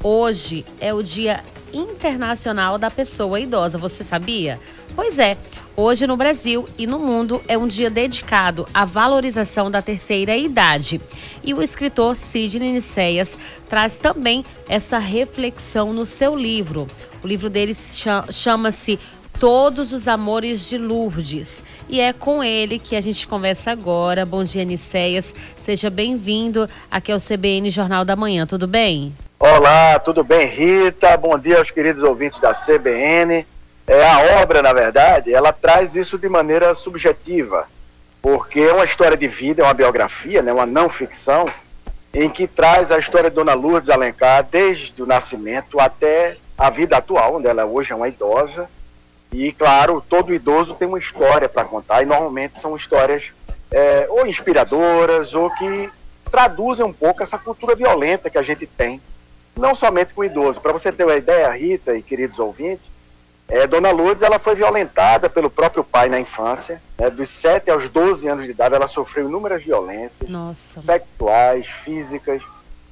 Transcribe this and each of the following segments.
Hoje é o Dia Internacional da Pessoa Idosa, você sabia? Pois é, hoje no Brasil e no mundo é um dia dedicado à valorização da terceira idade. E o escritor Sidney Nicéias traz também essa reflexão no seu livro. O livro dele chama-se Todos os Amores de Lourdes. E é com ele que a gente conversa agora. Bom dia, Nicéias. Seja bem-vindo aqui ao CBN Jornal da Manhã. Tudo bem? Olá, tudo bem, Rita? Bom dia aos queridos ouvintes da CBN. A obra, na verdade, ela traz isso de maneira subjetiva, porque é uma história de vida, é uma biografia, né, uma não ficção, em que traz a história de Dona Lourdes Alencar desde o nascimento até a vida atual, onde ela hoje é uma idosa. E, claro, todo idoso tem uma história para contar, e normalmente são histórias ou inspiradoras, ou que traduzem um pouco essa cultura violenta que a gente tem, não somente com o idoso. Para você ter uma ideia, Rita e queridos ouvintes, Dona Lourdes ela foi violentada pelo próprio pai na infância, dos 7 aos 12 anos de idade. Ela sofreu inúmeras violências sexuais, físicas,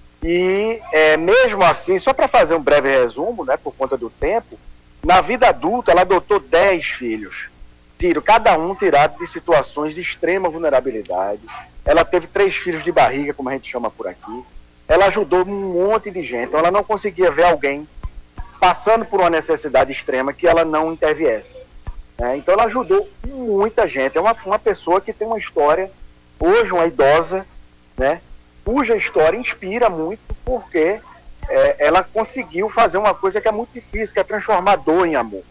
e mesmo assim, só para fazer um breve resumo, né, por conta do tempo, na vida adulta ela adotou 10 filhos, cada um tirado de situações de extrema vulnerabilidade. Ela teve 3 filhos de barriga, como a gente chama por aqui. Ela ajudou um monte de gente, então ela não conseguia ver alguém passando por uma necessidade extrema que ela não interviesse. Então ela ajudou muita gente. É uma pessoa que tem uma história, hoje uma idosa, né, cuja história inspira muito, porque ela conseguiu fazer uma coisa que é muito difícil, que é transformar dor em amor.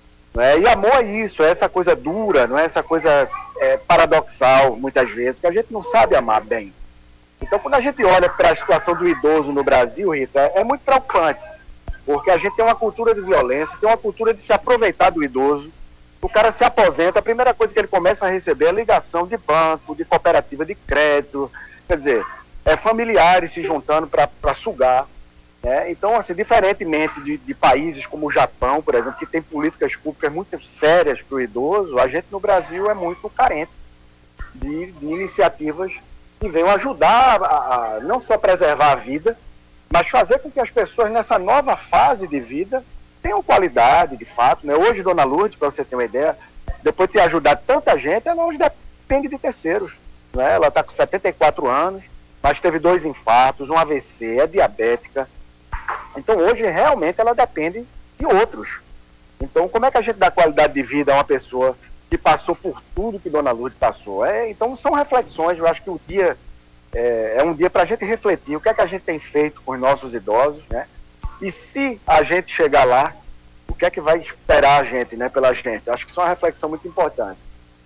E amor é isso, é essa coisa dura, não é essa coisa paradoxal, muitas vezes, que a gente não sabe amar bem. Então, quando a gente olha para a situação do idoso no Brasil, Rita, é muito preocupante, porque a gente tem uma cultura de violência, tem uma cultura de se aproveitar do idoso. O cara se aposenta, a primeira coisa que ele começa a receber é ligação de banco, de cooperativa de crédito, quer dizer, familiares se juntando para sugar. Então, assim, diferentemente de países como o Japão, por exemplo, que tem políticas públicas muito sérias para o idoso, a gente no Brasil é muito carente de iniciativas que venham ajudar a não só preservar a vida, mas fazer com que as pessoas nessa nova fase de vida tenham qualidade, de fato. Hoje, Dona Lourdes, para você ter uma ideia, depois de ter ajudado tanta gente, ela hoje depende de terceiros. Ela está com 74 anos, mas teve 2 infartos, um AVC, é diabética. Então, hoje, realmente, ela depende de outros. Então, como é que a gente dá qualidade de vida a uma pessoa que passou por tudo que Dona Lourdes passou? Então, são reflexões. Eu acho que o dia é um dia para a gente refletir o que é que a gente tem feito com os nossos idosos, né? E se a gente chegar lá, o que é que vai esperar a gente, né, pela gente? Eu acho que isso é uma reflexão muito importante.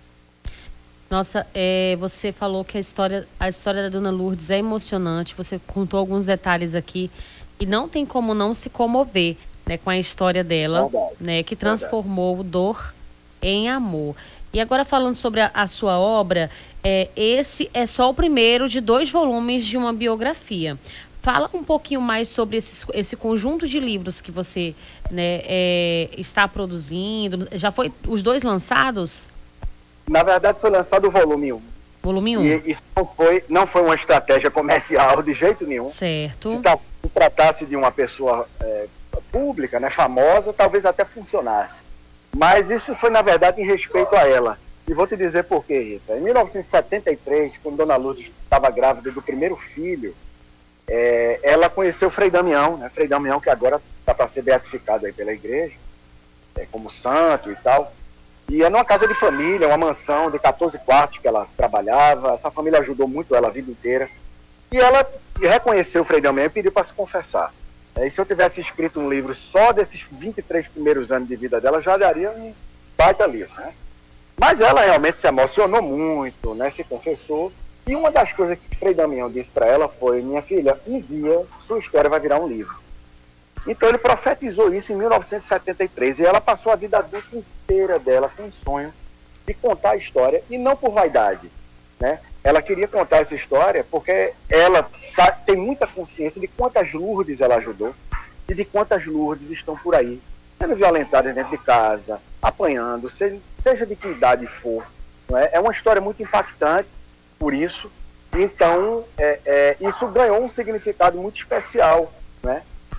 Nossa, você falou que a história da Dona Lourdes é emocionante, você contou alguns detalhes aqui, e não tem como não se comover, né, com a história dela, né, que transformou dor em amor. E agora, falando sobre a sua obra, esse é só o primeiro de 2 volumes de uma biografia. Fala um pouquinho mais sobre esse conjunto de livros que você, né, está produzindo. Já foi os 2 lançados? Na verdade, foi lançado o volume 1. Volume 1. E isso não foi uma estratégia comercial de jeito nenhum. Certo. Se tratasse de uma pessoa pública, né, famosa, talvez até funcionasse. Mas isso foi, na verdade, em respeito a ela. E vou te dizer por quê, Rita. Em 1973, quando Dona Lourdes estava grávida do primeiro filho, ela conheceu Frei Damião, né? Frei Damião, que agora está para ser beatificado aí pela igreja, como santo e tal. E é numa casa de família, uma mansão de 14 quartos que ela trabalhava. Essa família ajudou muito ela a vida inteira. E ela reconheceu o Frei Damião e pediu para se confessar. E se eu tivesse escrito um livro só desses 23 primeiros anos de vida dela, já daria um baita livro, né? Mas ela realmente se emocionou muito, né? Se confessou. E uma das coisas que Frei Damião disse para ela foi: minha filha, um dia sua história vai virar um livro. Então ele profetizou isso em 1973, e ela passou a vida adulta inteira dela com um sonho de contar a história, e não por vaidade, né? Ela queria contar essa história porque ela tem muita consciência de quantas Lourdes ela ajudou e de quantas Lourdes estão por aí, sendo violentadas dentro de casa, apanhando, seja de que idade for. Não é? É uma história muito impactante por isso. Então, isso ganhou um significado muito especial, né?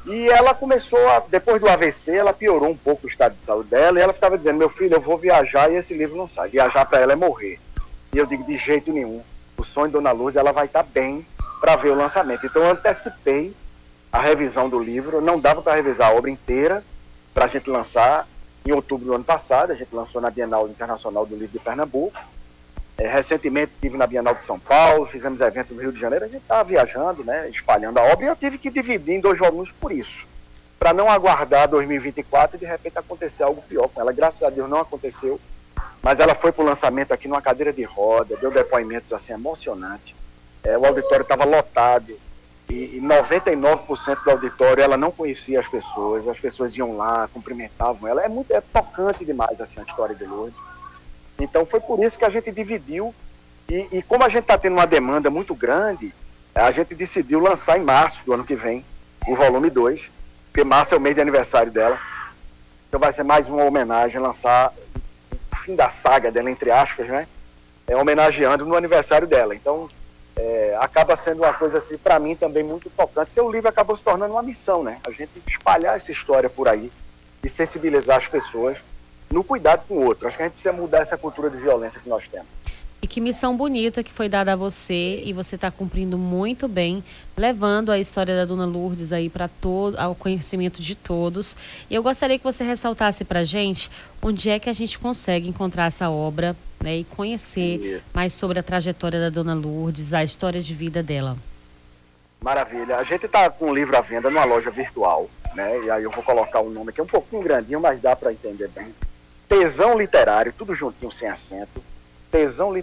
E ela começou, depois do AVC, ela piorou um pouco o estado de saúde dela, e ela ficava dizendo, meu filho, eu vou viajar e esse livro não sai. Viajar para ela é morrer. E eu digo, de jeito nenhum. O sonho de Dona Lourdes, ela vai estar bem para ver o lançamento. Então eu antecipei a revisão do livro, não dava para revisar a obra inteira, para a gente lançar em outubro do ano passado. A gente lançou na Bienal Internacional do Livro de Pernambuco. Recentemente estive na Bienal de São Paulo, fizemos evento no Rio de Janeiro. A gente estava viajando, né, espalhando a obra, e eu tive que dividir em 2 volumes por isso, para não aguardar 2024 e de repente acontecer algo pior com ela. Graças a Deus não aconteceu, mas ela foi para o lançamento aqui numa cadeira de roda, deu depoimentos assim emocionantes. O auditório estava lotado, e 99% do auditório ela não conhecia as pessoas iam lá, cumprimentavam ela. É tocante demais assim, a história de Lourdes. Então foi por isso que a gente dividiu, e como a gente está tendo uma demanda muito grande, a gente decidiu lançar em março do ano que vem o volume 2, porque março é o mês de aniversário dela. Então vai ser mais uma homenagem, lançar o fim da saga dela, entre aspas, né? Homenageando no aniversário dela. Então acaba sendo uma coisa assim, para mim também muito tocante, porque o livro acabou se tornando uma missão, né? A gente espalhar essa história por aí e sensibilizar as pessoas no cuidado com o outro. Acho que a gente precisa mudar essa cultura de violência que nós temos. E que missão bonita que foi dada a você, e você está cumprindo muito bem, levando a história da Dona Lourdes aí para todo, ao conhecimento de todos. E eu gostaria que você ressaltasse para a gente onde é que a gente consegue encontrar essa obra, né, e conhecer mais sobre a trajetória da Dona Lourdes, a história de vida dela. Maravilha. A gente está com o livro à venda numa loja virtual, né? E aí eu vou colocar o nome aqui, um pouquinho grandinho, mas dá para entender bem. Tesão Literário, tudo juntinho, sem acento. Tesão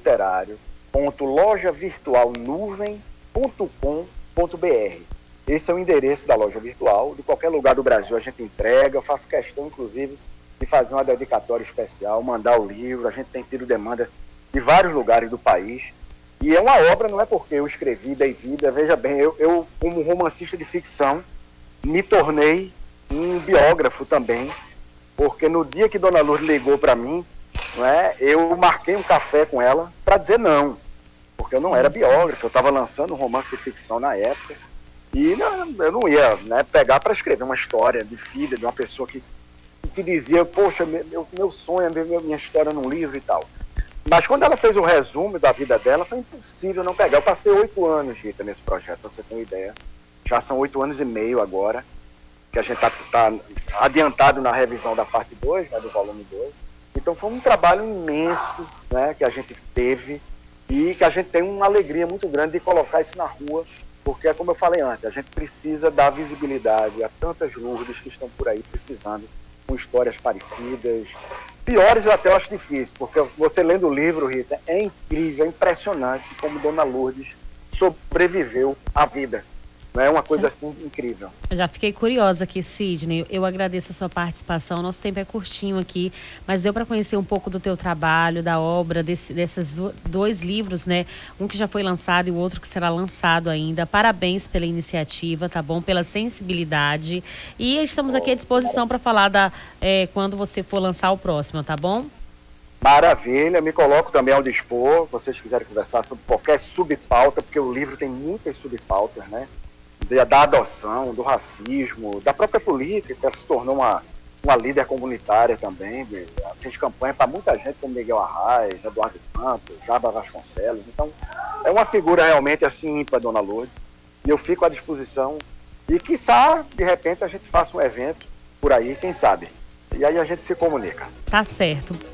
Literário.lojavirtualnuvem.com.br. Esse é o endereço da loja virtual. De qualquer lugar do Brasil a gente entrega. Eu faço questão, inclusive, de fazer uma dedicatória especial, mandar o livro. A gente tem tido demanda de vários lugares do país. E é uma obra, não é porque eu escrevi, dei vida. Veja bem, eu como romancista de ficção, me tornei um biógrafo também, porque no dia que Dona Lourdes ligou para mim, eu marquei um café com ela para dizer não, porque eu não era biógrafo, eu estava lançando um romance de ficção na época, e eu não ia, né, pegar para escrever uma história de filha de uma pessoa que dizia, poxa, meu sonho é ver minha história num livro e tal. Mas quando ela fez o resumo da vida dela, foi impossível não pegar. Eu passei 8 anos, Rita, nesse projeto, pra você ter uma ideia. Já são 8 anos e meio agora, que a gente está adiantado na revisão da parte 2, né, do volume 2. Então foi um trabalho imenso, né, que a gente teve, e que a gente tem uma alegria muito grande de colocar isso na rua, porque, como eu falei antes, a gente precisa dar visibilidade a tantas Lourdes que estão por aí precisando, com histórias parecidas. Piores eu até acho difícil, porque você lendo o livro, Rita, é incrível, é impressionante como Dona Lourdes sobreviveu à vida. É uma coisa assim incrível. Eu já fiquei curiosa aqui, Sidney. Eu agradeço a sua participação. Nosso tempo é curtinho aqui, mas deu para conhecer um pouco do teu trabalho, da obra, desses 2 livros, né? Um que já foi lançado e o outro que será lançado ainda. Parabéns pela iniciativa, tá bom? Pela sensibilidade. E estamos aqui à disposição para falar quando você for lançar o próximo, tá bom? Maravilha, me coloco também ao dispor. Se vocês quiserem conversar sobre qualquer subpauta, porque o livro tem muitas subpautas, né? Da adoção, do racismo, da própria política, que se tornou uma líder comunitária também, fez campanha para muita gente, como Miguel Arraes, Eduardo Campos, Jaba Vasconcelos. Então, é uma figura realmente assim ímpar, Dona Lourdes, e eu fico à disposição, e quiçá, de repente, a gente faça um evento por aí, quem sabe, e aí a gente se comunica. Tá certo.